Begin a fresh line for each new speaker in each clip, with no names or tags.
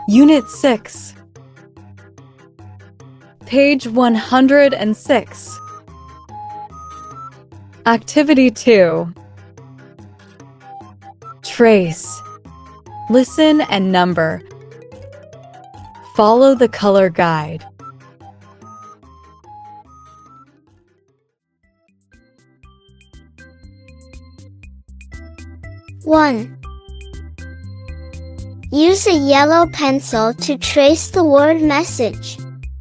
Unit 6. Page 106. Activity 2. Trace. Listen and number. Follow the color guide.
One. Use a yellow pencil to trace the word message.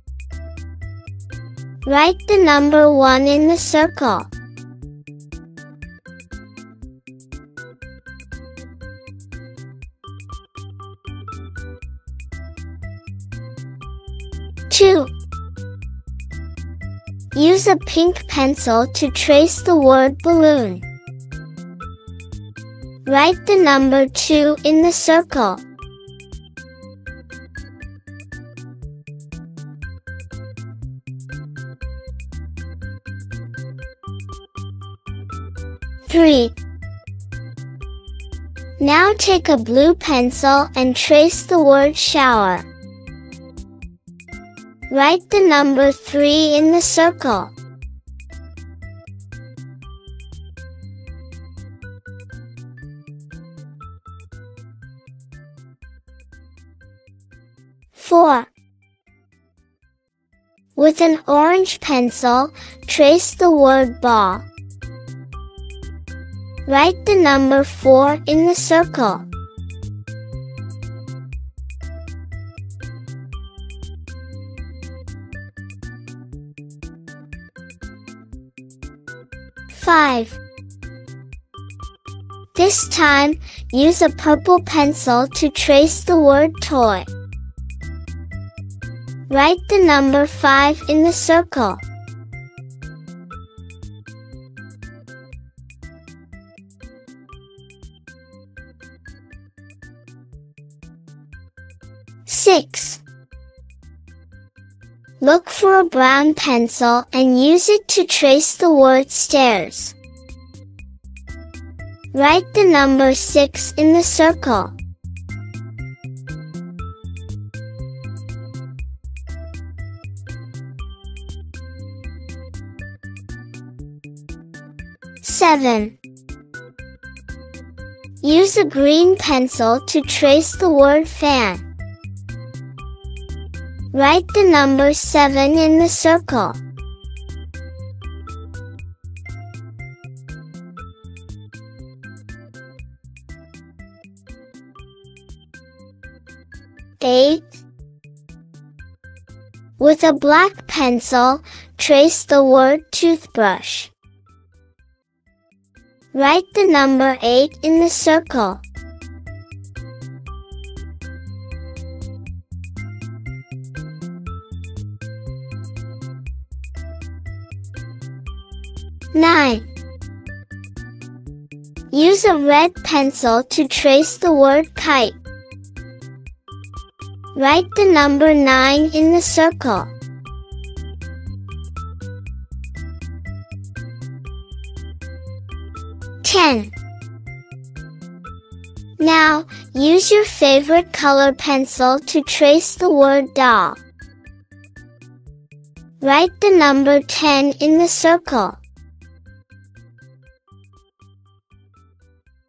Write the number 1 in the circle. 2. Use a pink pencil to trace the word balloon. Write the number 2 in the circle. 3. Now take a blue pencil and trace the word shower. Write the number 3 in the circle. 4. With an orange pencil, trace the word ball. Write the number 4 in the circle. 5. This time, use a purple pencil to trace the word toy. Write the number 5 in the circle. 6. Look for a brown pencil and use it to trace the word stairs. Write the number 6 in the circle. 7. Use a green pencil to trace the word fan. Write the number 7 in the circle. 8. With a black pencil, trace the word toothbrush. Write the number 8 in the circle. 9. Use a red pencil to trace the word kite. Write the number 9 in the circle. 10. Now, use your favorite color pencil to trace the word doll. Write the number 10 in the circle.